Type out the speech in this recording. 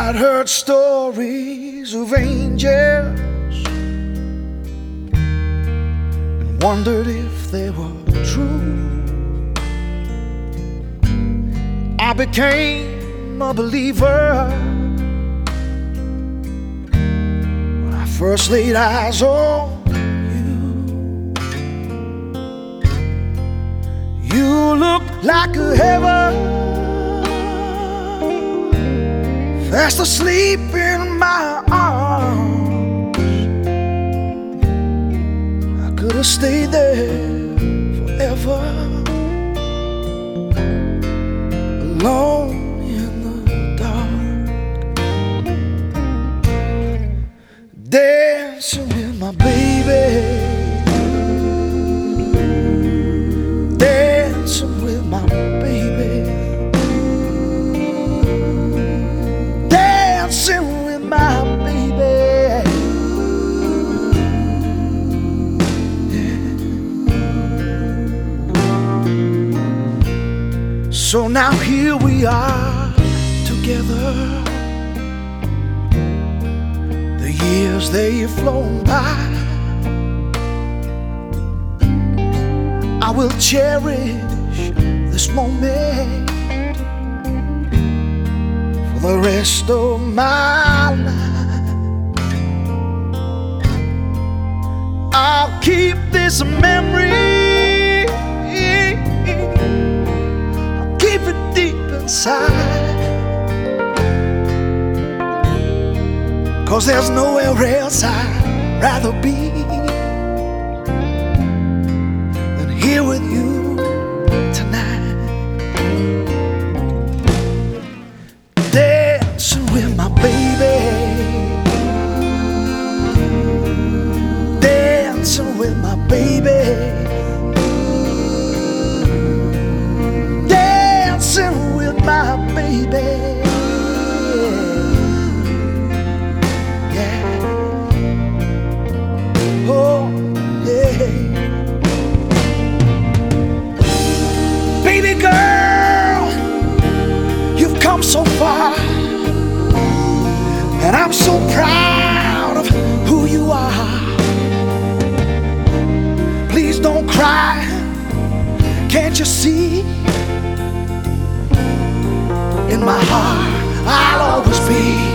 I'd heard stories of angels and wondered if they were true. I became a believer when I first laid eyes on you. You looked like a heaven, fast asleep in my arms. I could have stayed there forever, alone in the dark, dancing with my baby, dancing with my baby, dancing with my baby. Yeah. So now here we are together. The years they've flown by. I will cherish this moment for the rest of my life. I'll keep this memory, I'll keep it deep inside, 'cause there's nowhere else I'd rather be than here with you tonight, dancing with my baby, dancing with my baby, dancing with my baby. Yeah. Oh, yeah. Baby girl, you've come so far, and I'm so proud of who you are. Please don't cry, can't you see? In my heart I'll always be.